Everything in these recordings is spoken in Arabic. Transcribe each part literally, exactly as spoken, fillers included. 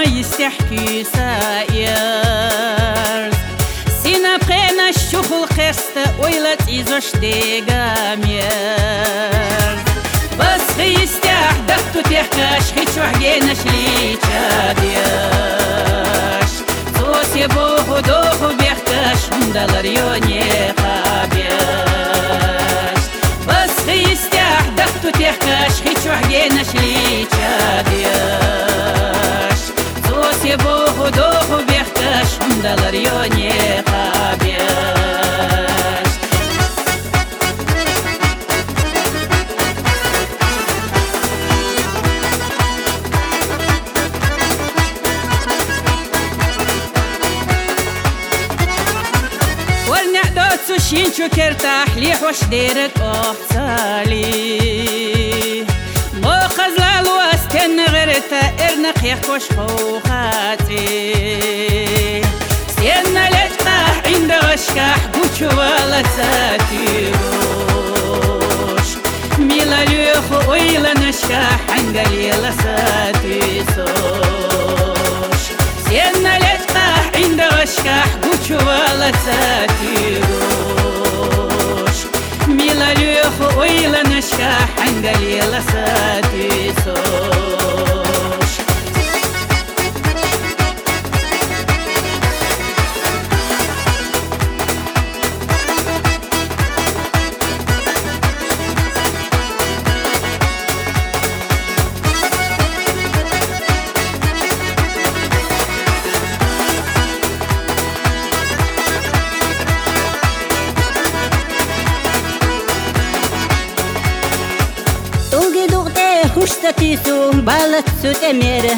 يستحكي ساير سينا بقينا الشوخ الخست ويلت إيزوش ديقامير بس خيستح دختو تحكاش خيتشو حقيناش ليتشا دياش صوص يبوخو دوخو بيحكاش مدال ريوني خابياش بس خيستح دختو تحكاش خيتشو حقيناش ليتشا دياش صوص يبوخو دوخو بيحكاش مدال ريوني خابياش شينشو كرتاح ليح وش ديرك أحسالي مو خزلال واستن غيرتا إرنق يحكوش خوخاتي سينا لجقاح عند غشكاح بوشو ولا ساتيروش ميلا ليخو ويلا نشكاح عنقلي لساتي سوش سينا لجقاح عند غشكاح بوشو ولا ساتيروش ميلا ليخو ويلا نشكاح عنقلي لساتي سوش Хуштатису балатсу темере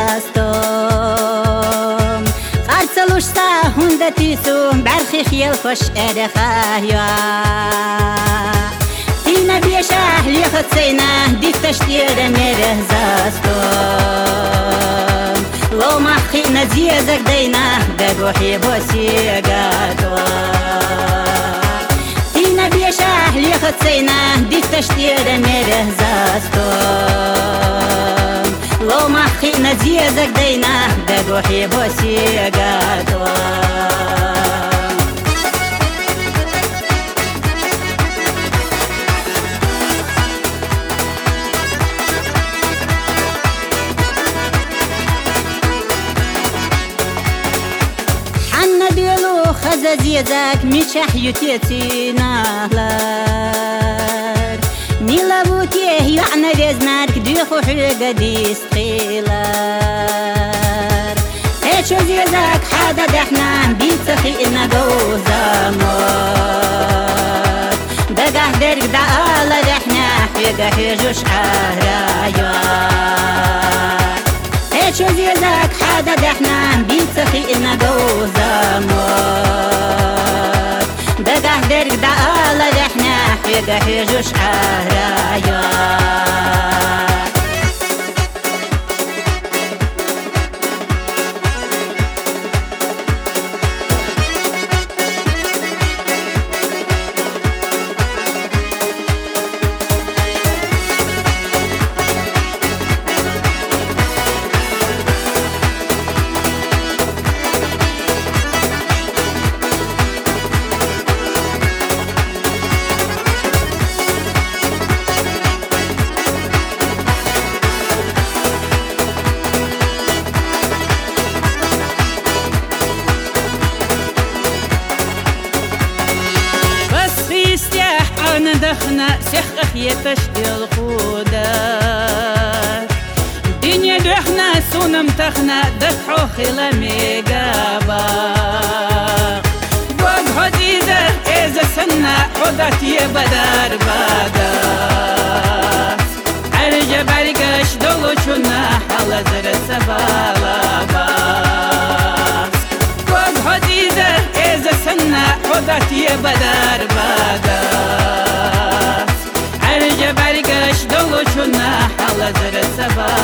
застом Арсалушта хундатису бархи хиял хош эрехая Тина бешах лихацейна дикташтире мере застом Ломахи надзезак дейна дегухи босигатва Тина бешах лихацейна дикташтире мере застом Ломахи надзезак дейна дегухи босигатва Зазезак мичах ютети нахлар Мила бутيه юعنا везнар кдюху حيقا ديستخيلار Эчо зезак حدا دحنا بيتخي إنا دوزامات دقاه درق دعالا دحنا حيقا حيجوش عرايات Эчо зезак حدا دحنا بيتخي إنا دوزامات دقاه درق دعالا دحنا حيقا حيجوش عرايات دخنا سيخ أخيتش الخودا دنيا دخنا سونم تخنا دخو خلا ميقابا بوغ حديدة إذا سنة حداتي بدار بادا عرجة برقش دولو شنا حالا زر سبالا باس بوغ حديدة إذا سنة حداتي بدار بادا برگشت دلو چون حال زر سبا